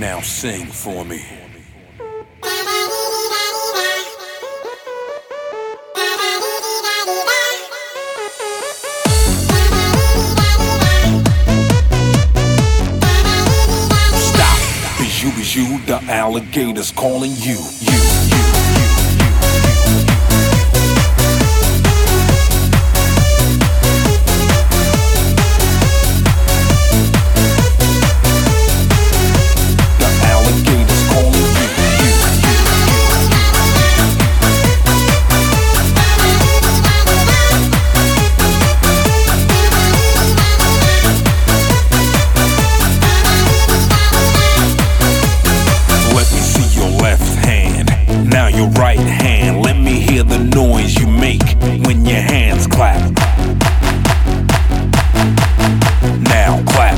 Now sing for me. You, the alligators calling you. Now your right hand, let me hear the noise you make when your hands clap. Now clap.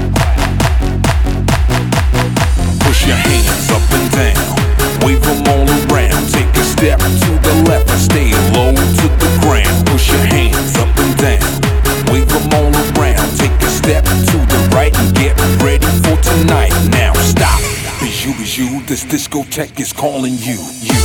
Push your hands up and down, wave them all around. Take a step to the left and stay low to the ground. Push your hands up and down, wave them all around. Take a step to the right and get ready for tonight. Now stop. Bijou, this discotheque is calling you.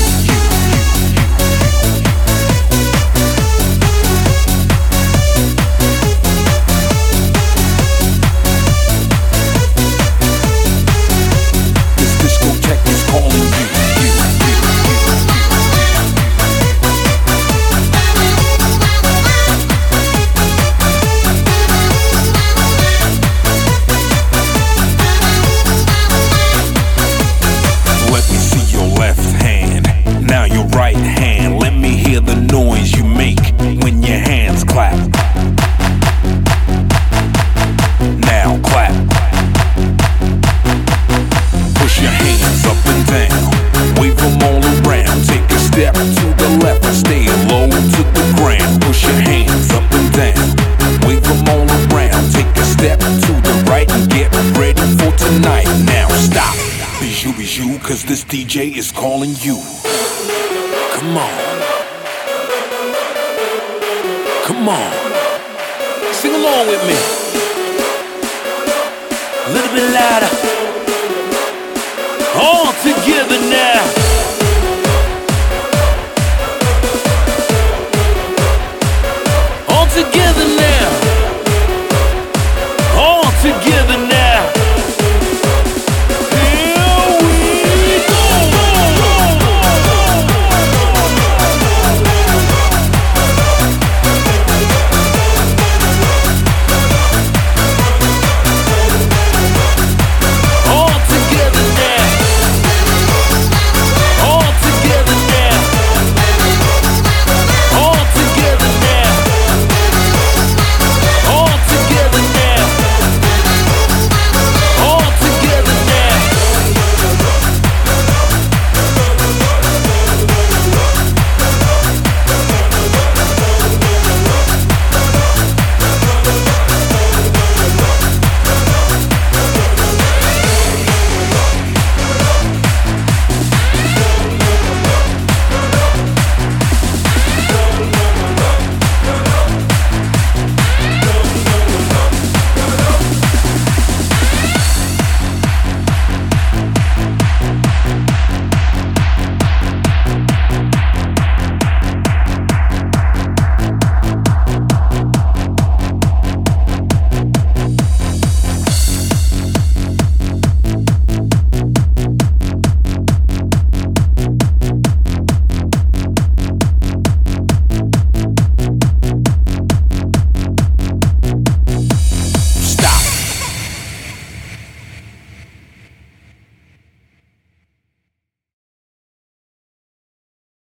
This discotheque is calling you. Now your right hand, let me hear the noise you make when your hands clap. Now clap. Push your hands up and down, wave them all around. Take a step to the left and stay low to the ground. Push your hands up and down, wave them all around. Take a step to the right and get ready for tonight. Now stop. Bijou, cause this DJ is calling you. Come on. Come on. Sing along with me. A little bit louder. All together now.